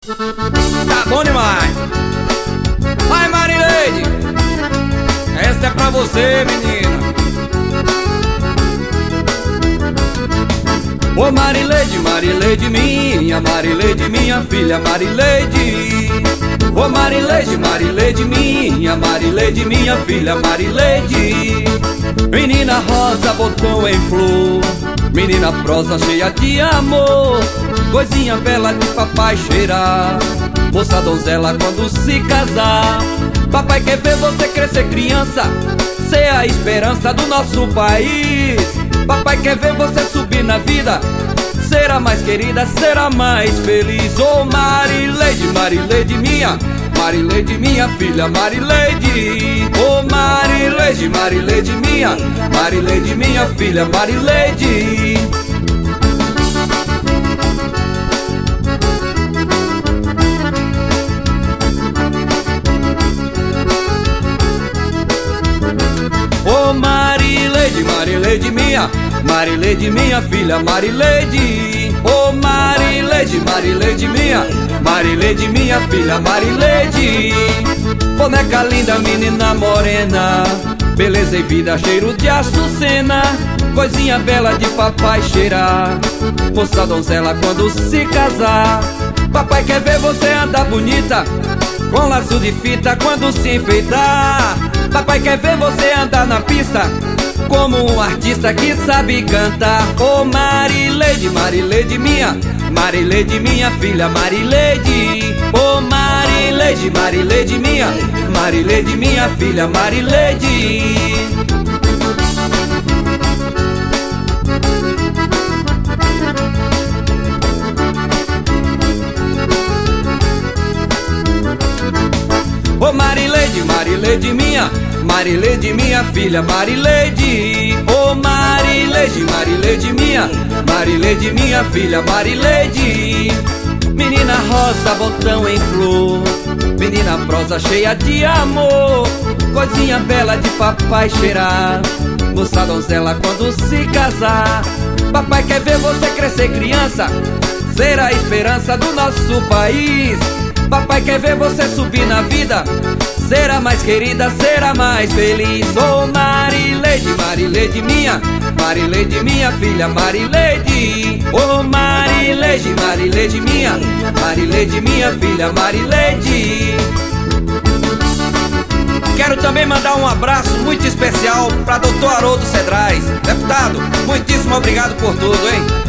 Tá bom demais. Vai, Marileide, esta é pra você, menina. Ô Marileide, Marileide minha filha Marileide. Ô Marileide, Marileide minha filha Marileide. Menina rosa, botão em flor, menina prosa cheia de amor, coisinha bela de papai cheirar, moça donzela quando se casar. Papai quer ver você crescer criança, ser a esperança do nosso país. Papai quer ver você subir na vida, ser a mais querida, ser a mais feliz. Ô Marileide, Marileide minha filha Marileide. Ô Marileide, Marileide minha filha Marileide. Ô Marileide, Marileide minha filha Marileide. Ô Marileide, Marileide minha filha Marileide. Boneca linda, menina morena, beleza e vida, cheiro de açucena, coisinha bela de papai cheirar, moça donzela quando se casar. Papai quer ver você andar bonita, com laço de fita quando se enfeitar. Papai quer ver você andar na pista, como um artista que sabe cantar. Ô Marileide, Marileide minha filha Marileide. Ô Marileide, Marileide minha filha Marileide. Ô Marileide, Marileide minha filha Marileide. Ô Marileide, Marileide minha filha Marileide. Menina rosa, botão em flor, menina prosa cheia de amor, coisinha bela de papai cheirar, moça donzela quando se casar. Papai quer ver você crescer criança, ser a esperança do nosso país. Papai quer ver você subir na vida, ser a mais querida, ser a mais feliz. Ô Marileide, Marileide minha filha Marileide. Ô Marileide, Marileide minha filha Marileide. Quero também mandar um abraço muito especial pra Dr. Haroldo Cedrais. Deputado, muitíssimo obrigado por tudo, hein?